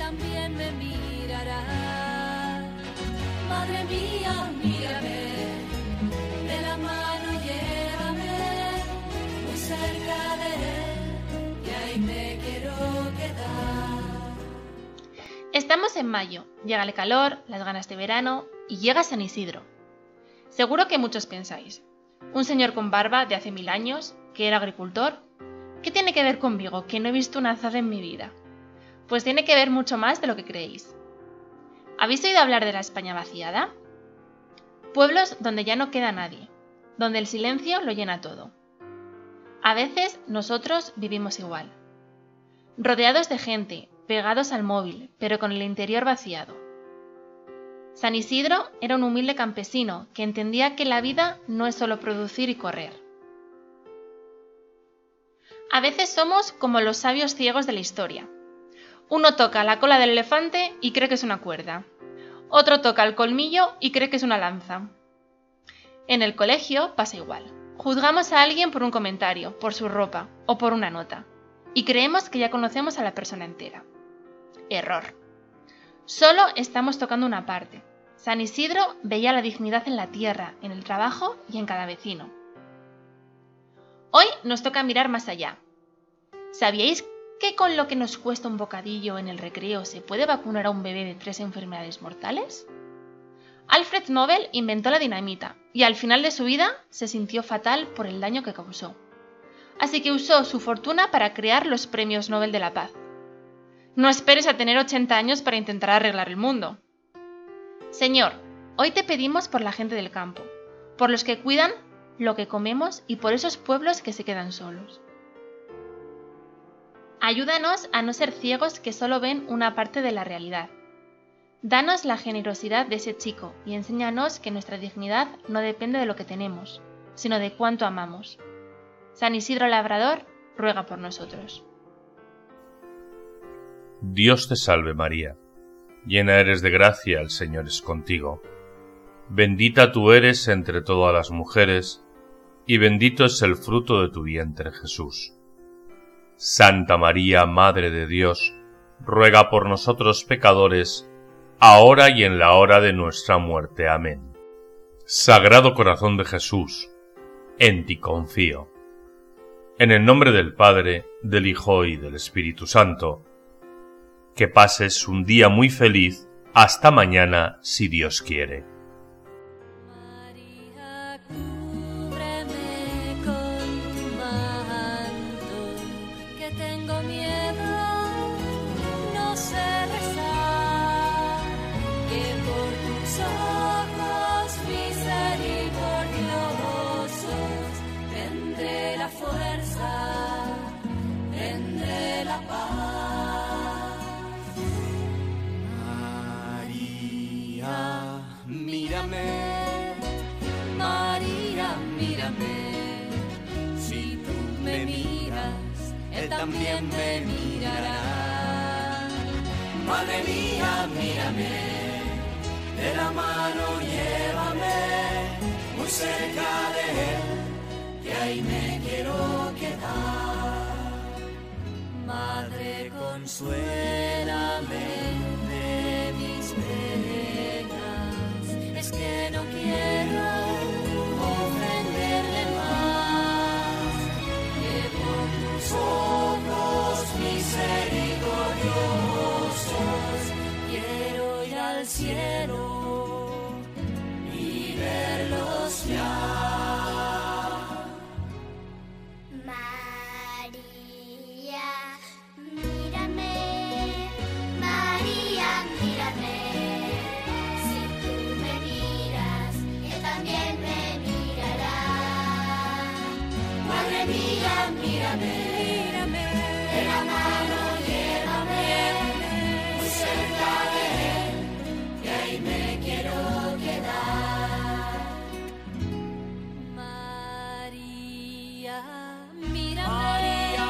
también me mirará. Madre mía, mírame, de la mano llévame, muy cerca de él, y ahí me quiero quedar. Estamos en mayo, llega el calor, las ganas de verano y llega San Isidro. Seguro que muchos pensáis, un señor con barba de hace 1000 años, que era agricultor, ¿qué tiene que ver conmigo, que no he visto una azada en mi vida? Pues tiene que ver mucho más de lo que creéis. ¿Habéis oído hablar de la España vaciada? Pueblos donde ya no queda nadie, donde el silencio lo llena todo. A veces nosotros vivimos igual, rodeados de gente, pegados al móvil, pero con el interior vaciado. San Isidro era un humilde campesino que entendía que la vida no es solo producir y correr. A veces somos como los sabios ciegos de la historia. Uno toca la cola del elefante y cree que es una cuerda. Otro toca el colmillo y cree que es una lanza. En el colegio pasa igual. Juzgamos a alguien por un comentario, por su ropa o por una nota. Y creemos que ya conocemos a la persona entera. Error. Solo estamos tocando una parte. San Isidro veía la dignidad en la tierra, en el trabajo y en cada vecino. Hoy nos toca mirar más allá. ¿Sabíais que con lo que nos cuesta un bocadillo en el recreo se puede vacunar a un bebé de 3 enfermedades mortales? Alfred Nobel inventó la dinamita y al final de su vida se sintió fatal por el daño que causó. Así que usó su fortuna para crear los premios Nobel de la Paz. No esperes a tener 80 años para intentar arreglar el mundo. Señor, hoy te pedimos por la gente del campo, por los que cuidan lo que comemos y por esos pueblos que se quedan solos. Ayúdanos a no ser ciegos que solo ven una parte de la realidad. Danos la generosidad de ese chico y enséñanos que nuestra dignidad no depende de lo que tenemos, sino de cuánto amamos. San Isidro Labrador ruega por nosotros. Dios te salve María, llena eres de gracia, el Señor es contigo. Bendita tú eres entre todas las mujeres, y bendito es el fruto de tu vientre Jesús. Santa María, Madre de Dios, ruega por nosotros pecadores, ahora y en la hora de nuestra muerte. Amén. Sagrado Corazón de Jesús, en ti confío. En el nombre del Padre, del Hijo y del Espíritu Santo. Que pases un día muy feliz. Hasta mañana, si Dios quiere. María, cúbreme con tu manto, que tengo miedo, no sé rezar, que por tus ojos misericordiosos tendré la fuerza, tendré la paz. Mírame, María, mírame, si tú me miras, Él también me mirará. Madre mía, mírame, de la mano llévame, muy cerca de Él, que ahí me quiero quedar. Madre, consuélame de mis penas, es que no quiero ofenderle más, que por tus ojos misericordiosos quiero ir al cielo y verlos ya. María, mírame, María, mírame. Si tú me miras, Él también me mirará. Madre mía, mírame, mírame, de la mano llévame, muy cerca de Él, que ahí me quiero quedar. María, mírame, María,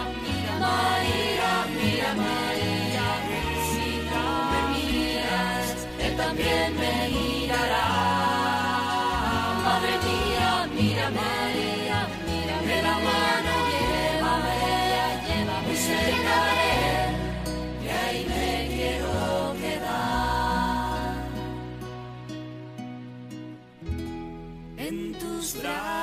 mírame, si tú me miras, Él también me mirará. Madre mía, mírame, de la mano llévame, muy cerca de Él, que ahí me quiero tus brazos.